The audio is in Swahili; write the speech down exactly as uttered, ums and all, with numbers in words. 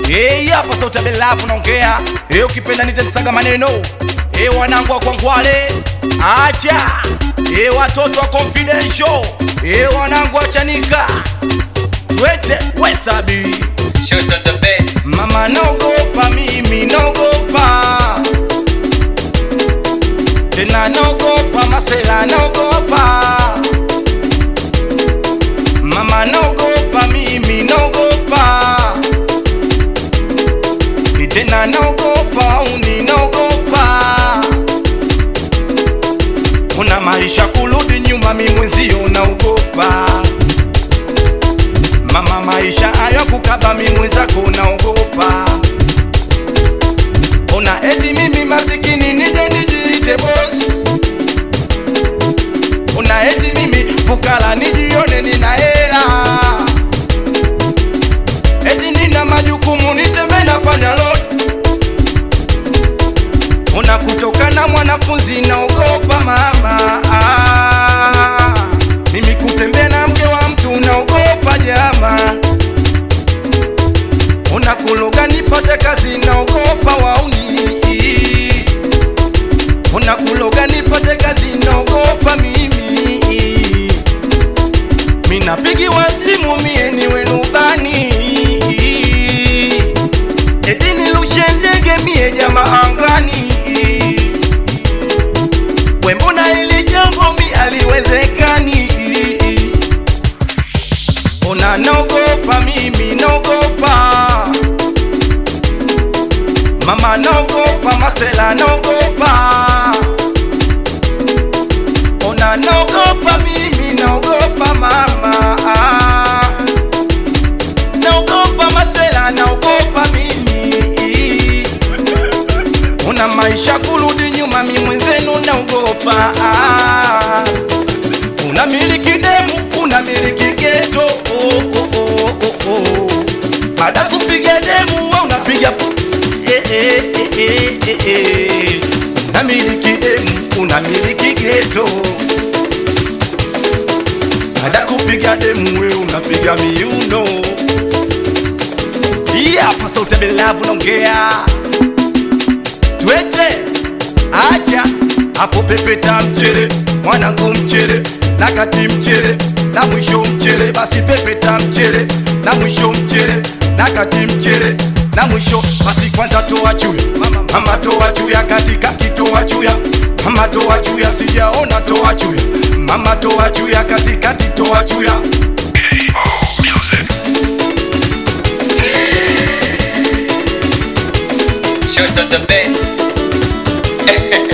Eh, hapa sauti ya Belavu naongea. Eh, ukipenda nite msaga maneno. Eh, wanangu wa Kwangwale. Acha. Eh, watoto wa Confidential. Eh, wanangu wa Chanika. Twete Wesabi. Shut on the bed. Mama naogopa mimi naogopa. Tena naogopa masela naogopa. Mama naogopa mimi naogopa. Tena naogopa uni naogopa. Una maisha kurudi nyuma mimi mwenzio naogopa. Mama maisha hayo kukaba mimi mwenzako naogopa. Una eti mimi masikini nije nijiite boss. Una eti mimi fukara nijione nina hela. Eti nina majukumu nitembe nafanya lot. Una kutoka na mwanafunzi naogopa mama. Ah, mimi kutembea na mke wa mtu naogopa jama. Una kuloga nipate kazi naogopa wauni. Una kuloga nipate kazi naogopa mimi. Mina pigiwa simu mie niwe rubani. Eti nilushe ndege mie jama angani. We mbona hili jambo mi aliwezekani. Una naogopa mimi naogopa. Mama naogopa masela naogopa. Una naogopa mimi naogopa mama. Naogopa masela naogopa mimi. Una maisha kurudi nyuma mimi mwenzenu naogopa. Una miliki demu, una miliki geto. Oh, oh, oh, oh, oh. Baada kupiga demu, unapiga eh eh eh eh eh. Una miliki demu, una miliki geto. Baada kupiga demu, wewe unapiga miuno. Hapa sauti ya Belavu naongea. Twete acha hapo pepeta mchere mwanangu mchere na kati mchere na mwisho mchere basi pepeta mchere na mwisho mchere na kati mchere na mwisho basi kwanza toa chuya mama, mama toa chuya kati kati toa chuya mama toa chuya sijaona toa chuya mama toa chuya kati kati toa chuya. Shut on the bed.